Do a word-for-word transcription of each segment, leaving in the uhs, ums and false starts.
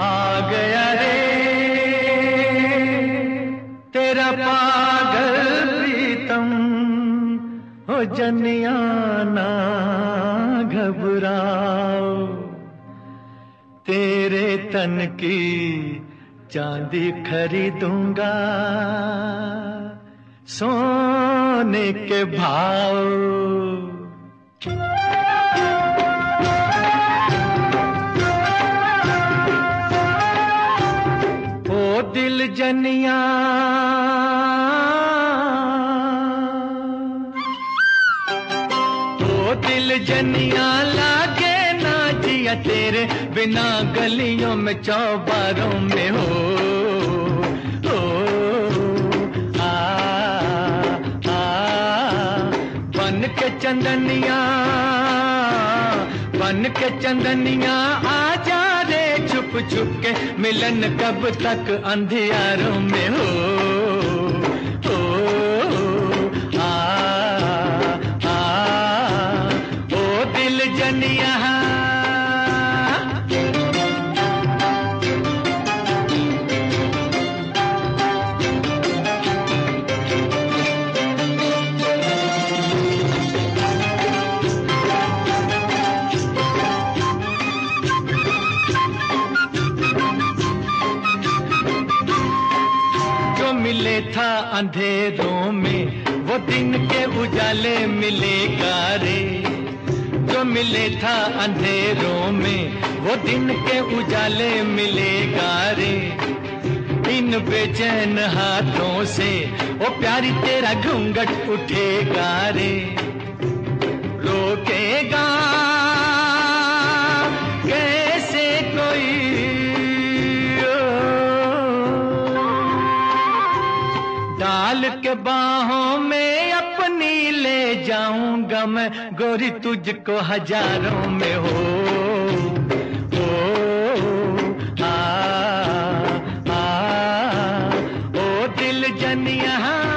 आ गया रे तेरा पागल प्रीतम, हो जनिया ना घबराओ, तेरे तन की चांदी खरीदूंगा सोने के भाव। ओ दिल जनिया ओ दिल जनिया लागे ना जिया तेरे बिना गलियों में चौबारों में हो, हो आ आ बन के चंदनिया बन के चंदनिया आ जा रे छुप छुप के, मिलन कब तक अंधियारों में हो, हो आ आ ओ दिल जनिया। मिले था अंधेरों में वो दिन के उजाले मिलेगा रे, जो मिले था अंधेरों में वो दिन के उजाले मिलेगा रे, इन बेचैन हाथों से वो प्यारी तेरा घूंघट उठेगा रे, रोकेगा कैसे कोई डाल के बाहों में अपनी ले जाऊंगा मैं गोरी तुझको हजारों में हो, हो आ आ ओ दिल जनिया।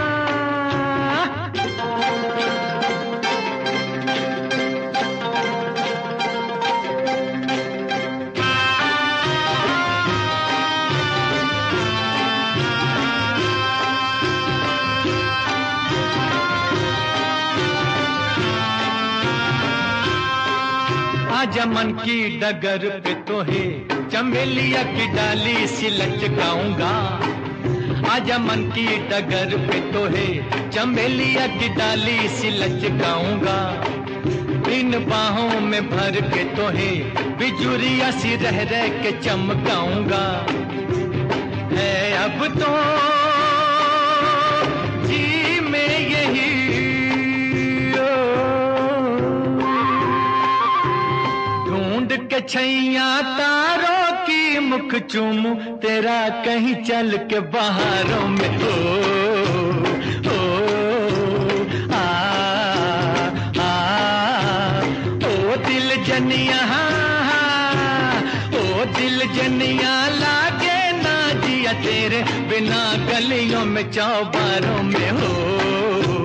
आजा मन की डगर पे तो है चमेलिया की डाली सी लचकाऊंगा, आजा मन की डगर पे तो है चमेलिया की डाली सी लचकाऊंगा, इन बाहों में भर के तो है बिजुरिया सी रह रह के चमकाऊंगा, है अब तो जी में यही के छैया तारों की मुख चूमू तेरा कहीं चल के बहारों में हो, हो आ आ ओ दिल जनिया ओ दिल जनिया लागे ना जिया तेरे बिना गलियों में चौबारों में हो।